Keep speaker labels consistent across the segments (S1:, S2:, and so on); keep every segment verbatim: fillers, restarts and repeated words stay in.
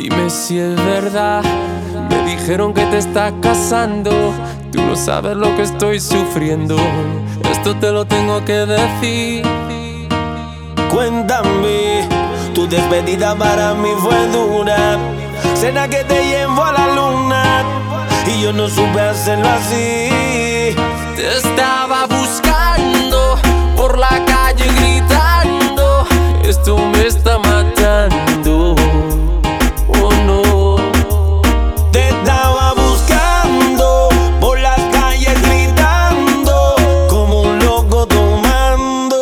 S1: Dime si es verdad. Me dijeron que te estás casando. Tú no sabes lo que estoy sufriendo. Esto te lo tengo que decir.
S2: Cuéntame, tu despedida para mí fue dura. Cena que te llevo a la luna y yo no supe hacerlo así.
S1: Te estaba buscando por la calle gritando. Esto me está matando. Oh no.
S2: Te estaba buscando por las calles gritando como un loco tomando.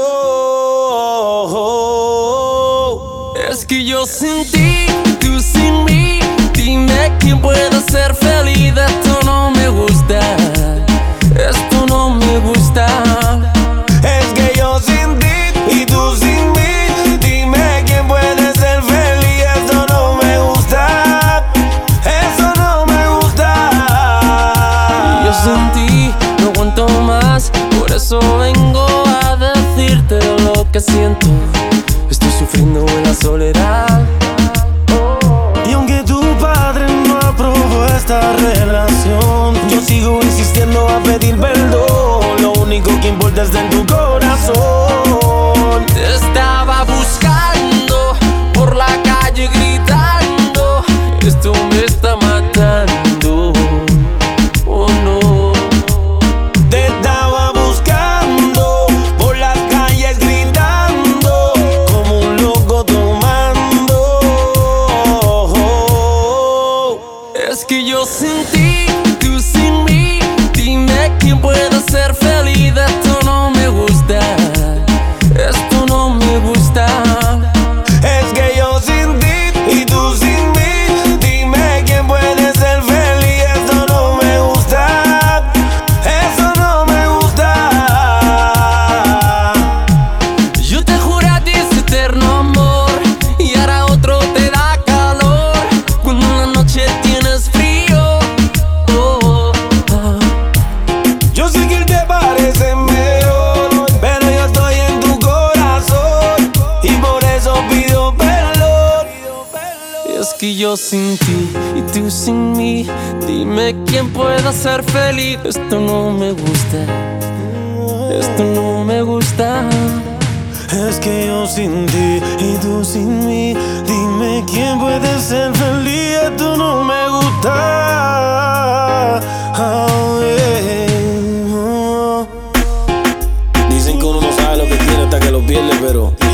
S1: Es que yo sin ti, tú sin mí. Dime quién puede ser feliz. Esto no me gusta. Esto no me gusta.
S2: Es que yo sin ti y tú sin mí. Dime quién puede ser feliz. Esto no me gusta. Eso no me gusta.
S1: Y yo sin ti no aguanto más. Por eso vengo a decirte lo que siento. Estoy sufriendo en la soledad.
S2: Y aunque tu padre no aprobó esta relación, yo sigo insistiendo a pedir perdón. Lo único que importa es en tu corazón.
S1: Te estaba buscando por la calle gritando. Esto me está matando. Oh no.
S2: Te estaba buscando por las calles gritando como un loco tomando.
S1: Es que yo sin ti, tú sin mí. Dime quién puede ser feliz. Esto no me gusta. Esto no me gusta.
S2: Es que yo sin ti y tú sin mí. Dime quién puede ser feliz. Esto no me gusta. Eso no me gusta.
S1: Yo te juré a ti ese eterno amor y ahora otro te da calor cuando en la noche tienes frío. Oh, oh.
S2: Yo sé que él te parece mejor, pero yo estoy en tu corazón y por eso pido perdón.
S1: Y es que yo sin ti y tú sin mí. Dime quién pueda ser feliz. Esto no me gusta. Esto no me gusta.
S2: Es que yo sin ti y tú sin mí. Dime quién puede ser feliz. Esto no me gusta. Oh, yeah. Dicen que uno no sabe lo que tiene hasta que lo pierde, pero